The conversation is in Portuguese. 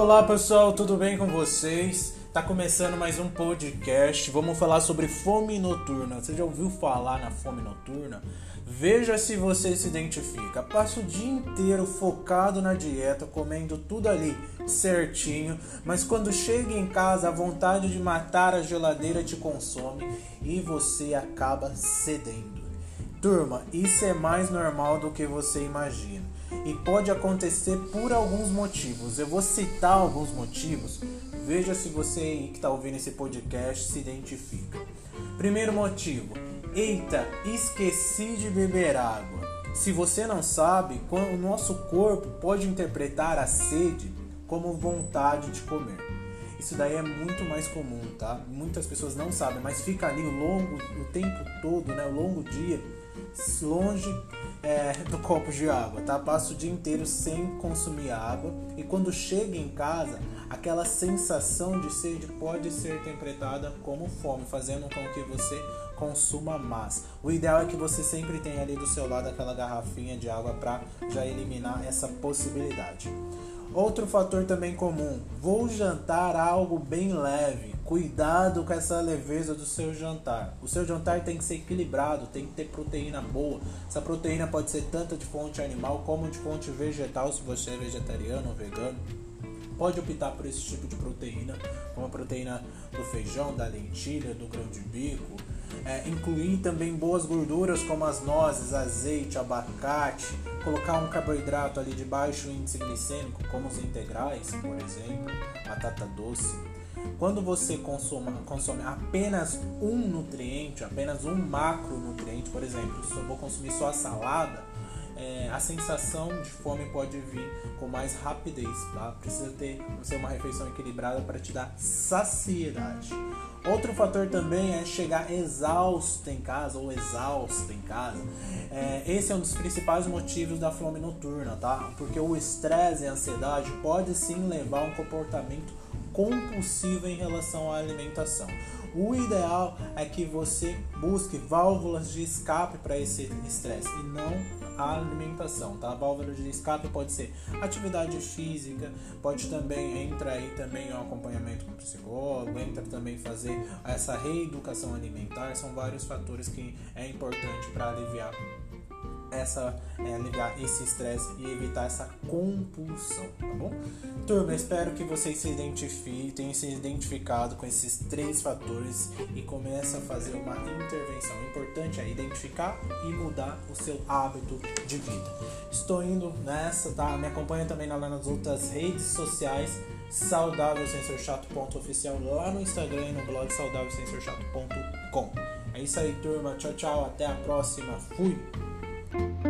Olá pessoal, tudo bem com vocês? Tá começando mais um podcast. Vamos falar sobre fome noturna. Você já ouviu falar na fome noturna? Veja se você se identifica. Passa o dia inteiro focado na dieta, comendo tudo ali certinho, mas quando chega em casa a vontade de matar a geladeira te consome e você acaba cedendo. Turma, isso é mais normal do que você imagina e pode acontecer por alguns motivos. Eu vou citar alguns motivos, veja se você aí que está ouvindo esse podcast se identifica. Primeiro motivo: eita, esqueci de beber água. Se você não sabe, o nosso corpo pode interpretar a sede como vontade de comer. Isso daí é muito mais comum, tá? Muitas pessoas não sabem, mas fica ali o tempo todo, né? O longo dia, longe do copo de água, tá? Passa o dia inteiro sem consumir água e quando chega em casa, aquela sensação de sede pode ser interpretada como fome, fazendo com que você consuma mais. O ideal é que você sempre tenha ali do seu lado aquela garrafinha de água para já eliminar essa possibilidade. Outro fator também comum: vou jantar algo bem leve. Cuidado com essa leveza do seu jantar. O seu jantar tem que ser equilibrado, tem que ter proteína boa. Essa proteína pode ser tanto de fonte animal como de fonte vegetal, se você é vegetariano ou vegano. Pode optar por esse tipo de proteína, como a proteína do feijão, da lentilha, do grão de bico. Incluir também boas gorduras como as nozes, azeite, abacate. Colocar um carboidrato ali de baixo índice glicêmico, como os integrais, por exemplo, batata doce. Quando você consome apenas um nutriente, apenas um macronutriente, por exemplo, se eu vou consumir só a salada, a sensação de fome pode vir com mais rapidez, tá? Precisa ser uma refeição equilibrada para te dar saciedade. Outro fator também é chegar exausto em casa ou exausto em casa. Esse é um dos principais motivos da fome noturna, tá? Porque o estresse e a ansiedade pode sim levar a um comportamento compulsivo em relação à alimentação. O ideal é que você busque válvulas de escape para esse estresse e não a alimentação, tá? A válvula de escape pode ser atividade física, pode também entrar aí também o acompanhamento com o psicólogo, entra também fazer essa reeducação alimentar. São vários fatores que é importante para aliviar esse estresse e evitar essa compulsão, tá bom? Turma, espero que vocês tenham se identificado com esses 3 fatores e comece a fazer uma intervenção. O importante é identificar e mudar o seu hábito de vida. Estou indo nessa, tá? Me acompanha também nas outras redes sociais, saudávelsemserchato.oficial, lá no Instagram e no blog saudávelsemserchato.com. É isso aí, turma. Tchau, tchau. Até a próxima. Fui!